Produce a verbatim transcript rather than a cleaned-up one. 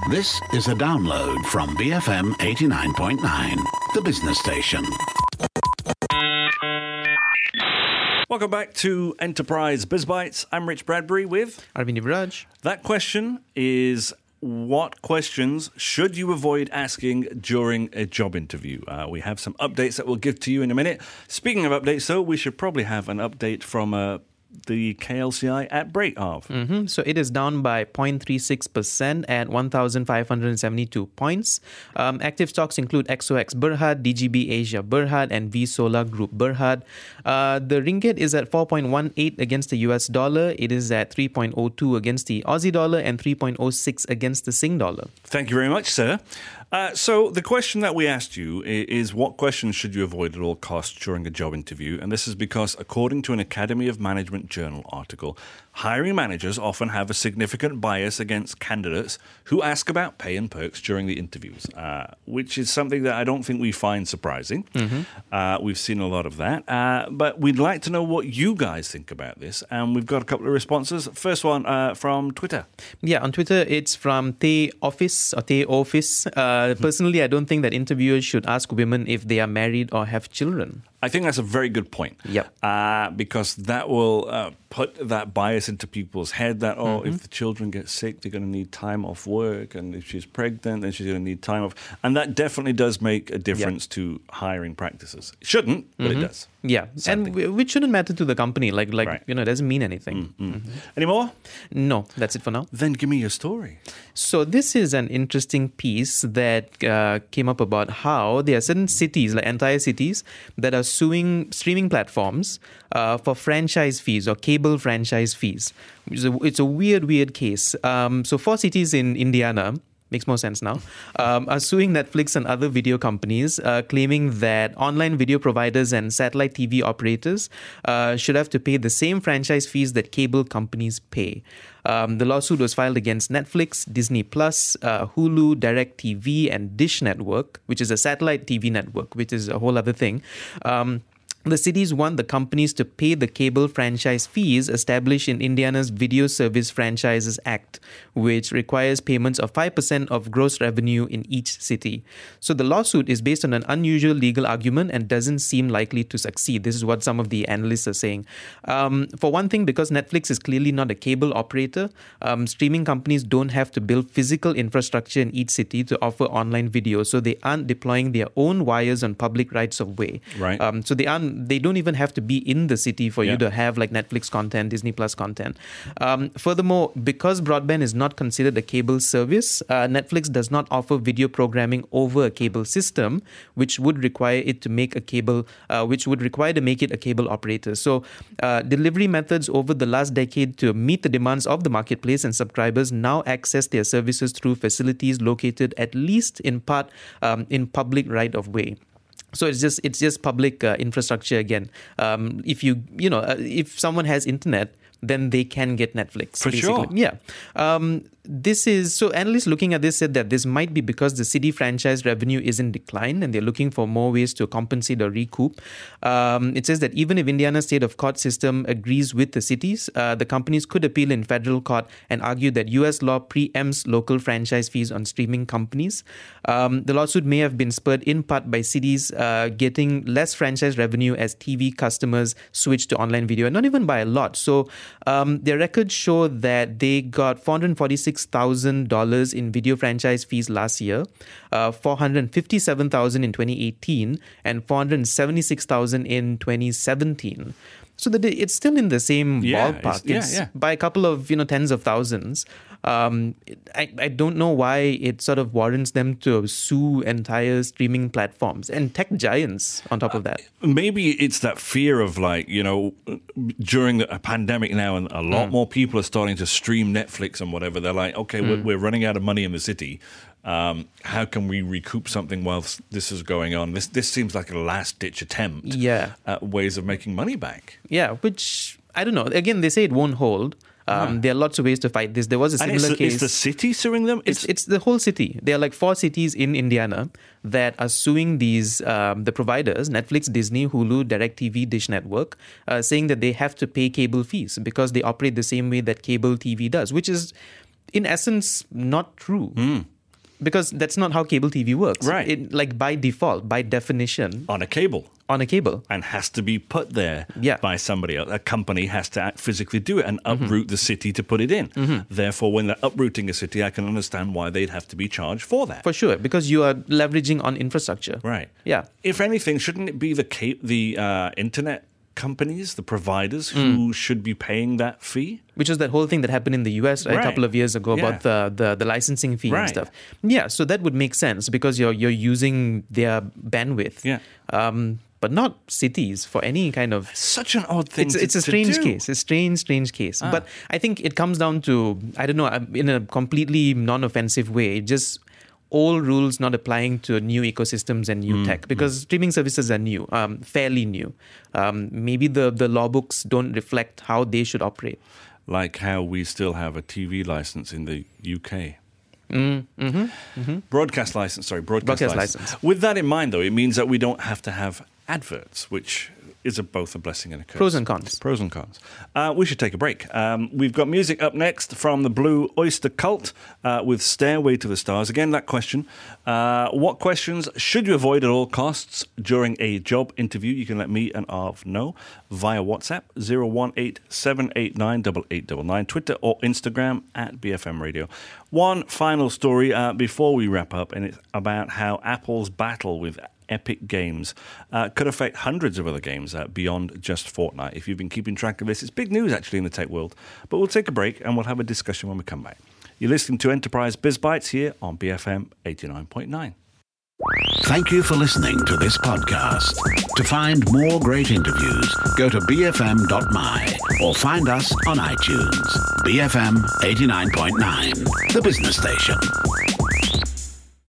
This is a download from B F M eighty-nine point nine, the business station. Welcome back to Enterprise BizBytes. I'm Rich Bradbury with Arvind Raj. That question is, what questions should you avoid asking during a job interview? Uh, we have some updates that we'll give to you in a minute. Speaking of updates, though, we should probably have an update from uh, the K L C I at break of. Mm-hmm. So it is down by zero point three six percent at one thousand five hundred seventy-two points. Um, active stocks include X O X Berhad, D G B Asia Berhad, and V Solar Group Berhad. Uh, the ringgit is at four point one eight against the U S dollar. It is at three point zero two against the Aussie dollar and three point zero six against the Sing dollar. Thank you very much, sir. Uh, so the question that we asked you is, what questions should you avoid at all costs during a job interview? And this is because, according to an Academy of Management Journal article, hiring managers often have a significant bias against candidates who ask about pay and perks during the interviews, uh, which is something that I don't think we find surprising. Mm-hmm. Uh, we've seen a lot of that. Uh, but we'd like to know what you guys think about this. And we've got a couple of responses. First one uh, from Twitter. Yeah, on Twitter, it's from Tay Office or Tay Office. Uh, personally, I don't think that interviewers should ask women if they are married or have children. I think that's a very good point. Yep. Uh, because that will uh, put that bias into people's head that, oh, Mm-hmm. if the children get sick, they're going to need time off work. And if she's pregnant, then she's going to need time off. And that definitely does make a difference yep. to hiring practices. It shouldn't, but mm-hmm. it does. Yeah. Sadly. And which shouldn't matter to the company. Like, like right. you know, it doesn't mean anything. Mm-hmm. Mm-hmm. Any more? No, that's it for now. Then give me your story. So this is an interesting piece that uh, came up about how there are certain cities, like entire cities, that are suing streaming platforms uh, for franchise fees or cable franchise fees. It's a, it's a weird, weird case. Um, so four cities in Indiana, makes more sense now, um, are suing Netflix and other video companies, uh, claiming that online video providers and satellite T V operators uh, should have to pay the same franchise fees that cable companies pay. Um, the lawsuit was filed against Netflix, Disney Plus, uh, Hulu, DirecTV, and Dish Network, which is a satellite T V network, which is a whole other thing. Um, The cities want the companies to pay the cable franchise fees established in Indiana's Video Service Franchises Act, which requires payments of five percent of gross revenue in each city. So the lawsuit is based on an unusual legal argument and doesn't seem likely to succeed. This is what some of the analysts are saying. Um, for one thing, because Netflix is clearly not a cable operator, um, streaming companies don't have to build physical infrastructure in each city to offer online video. So they aren't deploying their own wires on public rights of way. Right. Um, so they aren't They don't even have to be in the city for yeah. you to have like Netflix content, Disney Plus content. Um, furthermore, because broadband is not considered a cable service, uh, Netflix does not offer video programming over a cable system, which would require it to make a cable, uh, which would require to make it a cable operator. So uh, delivery methods over the last decade to meet the demands of the marketplace and subscribers now access their services through facilities located at least in part um, in public right of way. So it's just it's just public uh, infrastructure again. Um, if you you know uh, if someone has internet, then they can get Netflix. For basically. sure. Yeah. Um, this is so analysts looking at this said that this might be because the city franchise revenue is in decline and they're looking for more ways to compensate or recoup. Um, it says that even if Indiana's state of court system agrees with the cities, uh, the companies could appeal in federal court and argue that U S law preempts local franchise fees on streaming companies. Um, the lawsuit may have been spurred in part by cities uh, getting less franchise revenue as T V customers switch to online video, and not even by a lot. So um, their records show that they got four hundred forty-six thousand dollars in video franchise fees last year, uh, four hundred fifty-seven thousand dollars in twenty eighteen, and four hundred seventy-six thousand dollars in twenty seventeen. So that it's still in the same yeah, ballpark. It's, yeah, it's yeah. by a couple of you know tens of thousands. Um, I, I don't know why it sort of warrants them to sue entire streaming platforms and tech giants on top of that. Uh, maybe it's that fear of like, you know, during a pandemic now and a lot mm. more people are starting to stream Netflix and whatever. They're like, okay, mm. we're, we're running out of money in the city. Um, how can we recoup something whilst this is going on? This this seems like a last-ditch attempt yeah. at ways of making money back. Yeah, which, I don't know. Again, they say it won't hold. Um, yeah. There are lots of ways to fight this. There was a and similar it's, case. Is the city suing them? It's, it's the whole city. There are like four cities in Indiana that are suing these um, the providers, Netflix, Disney, Hulu, DirecTV, Dish Network, uh, saying that they have to pay cable fees because they operate the same way that cable T V does, which is in essence not true. Mm. because that's not how cable T V works. Right. It, like by default, by definition, On a cable. on a cable. And has to be put there Yeah. by somebody else. A company has to act, physically do it and uproot the city to put it in. Therefore, when they're uprooting a city, I can understand why they'd have to be charged for that. For sure, because you are leveraging on infrastructure. Right. Yeah. If anything, shouldn't it be the ca- the uh, internet companies, the providers, who should be paying that fee? Which is that whole thing that happened in the U S right, Right. a couple of years ago Yeah. about the, the, the licensing fee Right. and stuff. Yeah, so that would make sense because you're you're using their bandwidth. Yeah. Um, but not cities for any kind of. Such an odd thing It's, to, it's a to strange do. case. It's a strange, strange case. But I think it comes down to, I don't know, in a completely non-offensive way, just old rules not applying to new ecosystems and new tech, because streaming services are new, um, fairly new. Um, maybe the, the law books don't reflect how they should operate. Like how we still have a T V license in the U K. Mm, mm-hmm, mm-hmm. Broadcast license, sorry, broadcast, Broadcast license. license. With that in mind, though, it means that we don't have to have adverts, which is a, both a blessing and a curse. Pros and cons. Pros and cons. Uh, we should take a break. Um, we've got music up next from the Blue Oyster Cult uh, with Stairway to the Stars. Again, that question. Uh, what questions should you avoid at all costs during a job interview? You can let me and Arv know via WhatsApp, zero one eight seven eight nine eight eight nine nine, Twitter or Instagram at B F M Radio. One final story uh, before we wrap up, and it's about how Apple's battle with Epic Games uh, could affect hundreds of other games uh, beyond just Fortnite. If you've been keeping track of this, it's big news actually in the tech world. But we'll take a break and we'll have a discussion when we come back. You're listening to Enterprise Biz Bites here on B F M eighty-nine point nine. Thank you for listening to this podcast. To find more great interviews, go to b f m dot m y or find us on iTunes. B F M eighty-nine point nine, the business station.